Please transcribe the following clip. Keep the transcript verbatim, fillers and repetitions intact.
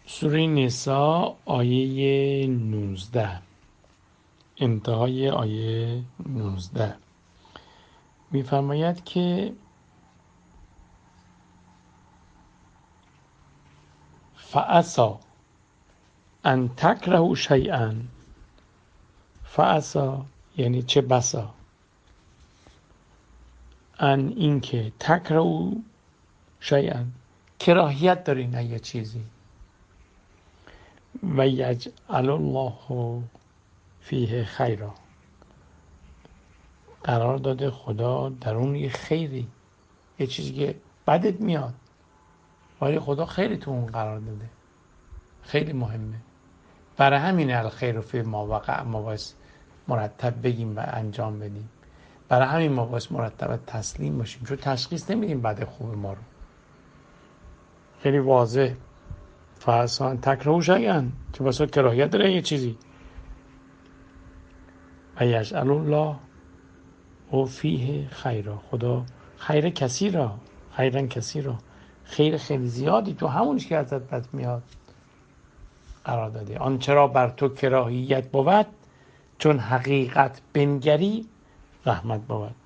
سوره نساء آیه نوزده، انتهای آیه نوزده می‌فرماید که فعسى ان تکرهوا شیئا، فعسى یعنی چه بسا، ان اینکه تکرهوا شیئا کراهیت دارین یه چیزی، و یجعل الله فیه خیرا، قرار داده خدا در اون یه خیری، یه چیزی که بدت میاد ولی خدا خیلی تو اون قرار داده، خیلی مهمه. برای همین الخیر فی ما وقع ما باید مرتب بگیم و انجام بدیم، برای همین ما باید مرتب تسلیم باشیم، چون تشخیص نمیدیم بد خوب ما رو. خیلی واضح فعسان تکرهوا شیئا که واسه کراهیت داره یه چیزی، و یجعل الله او فیه خیرا، خدا خیر کثیرا، خیرن کثیرا، خیر خیلی زیادی تو همونش که ازت بد میاد قرار داده. آن چرا بر تو کراهیت بود، چون حقیقت بنگری رحمت بود.